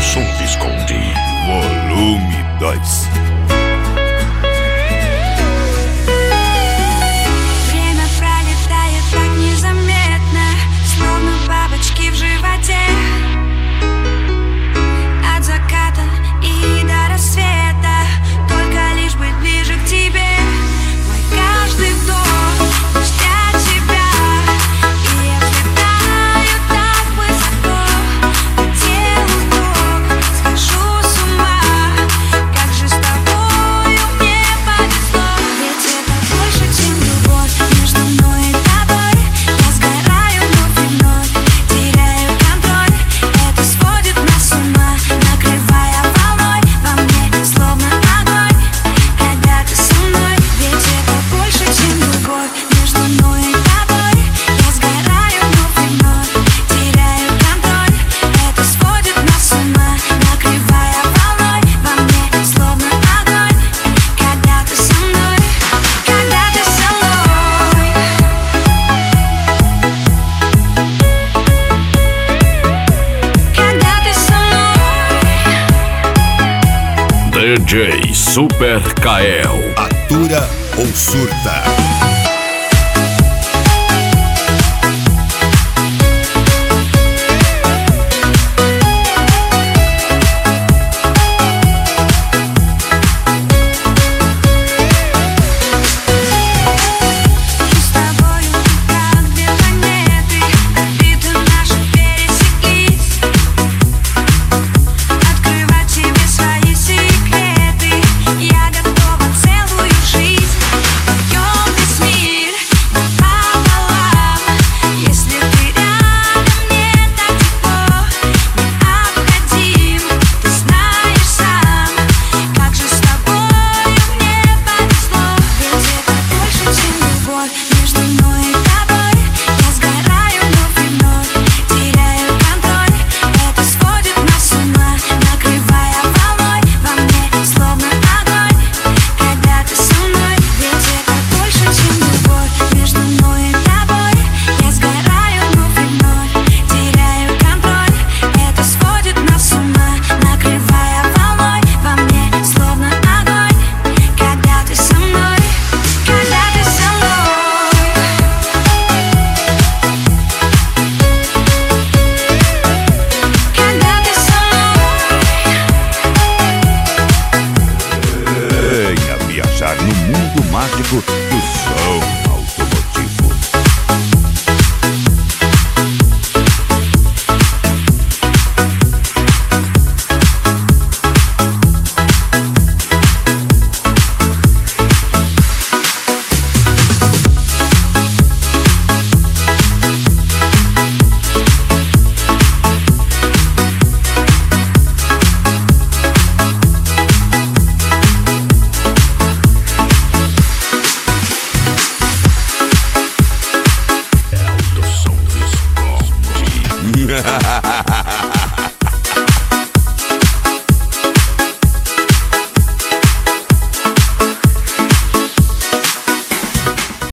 Som Visconti, volume 2. Время пролетает так незаметно, словно бабочки в животе. От заката и до рассвета, только лишь быть ближе к тебе. Мой каждый вдох ждет тебя, и я взлетаю так высоко, по телу ток, схожу с ума. Как же с тобою мне повезло, ведь это больше, чем любовь между мной и тобой. Я сгораю вновь и вновь, теряю контроль. Это сводит нас с ума, накрывая волной. Во мне словно огонь, когда ты со мной. Ведь это больше, чем любовь между мной и тобой. Я сгораю вновь и вновь, теряю контроль. Это сводит нас с ума, накрывая волной. Во мне словно огонь, когда ты со мной. Когда ты со мной. Когда ты со мной. DJ Super Kael. Atura ou surta? С тобою как две планеты, орбиты наши пересеклись. Открывать тебе свои секреты, я готова целую жизнь. Вдвоем весь мир напополам. Если ты рядом, мне так тепло, необходим. Ты знаешь сам, как же с тобою мне повезло. Ведь это больше, чем любовь между мной и тобой. Я сгораю вновь и вновь, теряю контроль. Это сводит нас с ума, накрывая волной. Во мне словно огонь, когда ты со мной. Ведь это больше, чем любовь между мной и тобой. Я сгораю вновь и вновь, теряю контроль. Это сводит нас с ума, накрывая волной. Во мне словно огонь, когда ты со мной. Когда ты со мной. Когда ты со мной. Venha viajar no mundo mágico do som automotivo. Som Visconti.